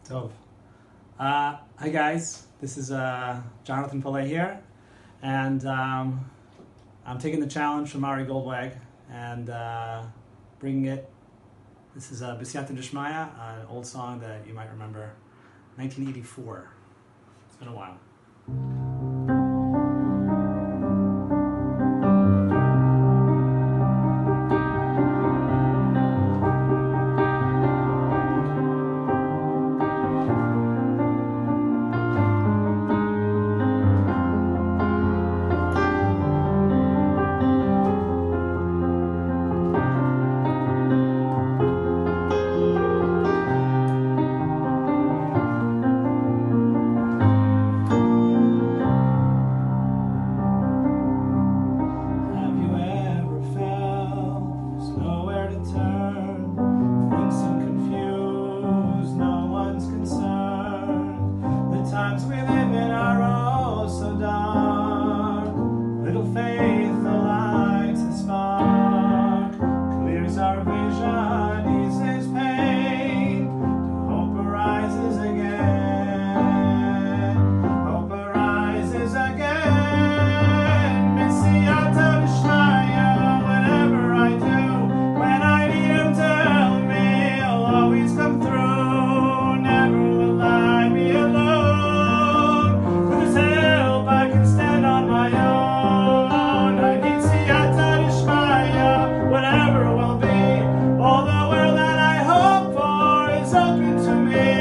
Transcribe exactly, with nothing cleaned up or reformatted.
Tov. Uh, hi guys, this is uh, Jonathan Pillay here, and um, I'm taking the challenge from Ari Goldwag and uh, bringing it. This is uh, B'siyata Dishmaya, an old song that you might remember, nineteen eighty-four. It's been a while. Times we live in are all so dark. Little faith lights the spark, clears our vision, eases pain. Hope arises again. Hope arises again. B'siyata Dishmaya, whatever I do, when I need him to help me, he'll always come through. Never will I be alone. Whatever will be, all the world that I hope for is open to me.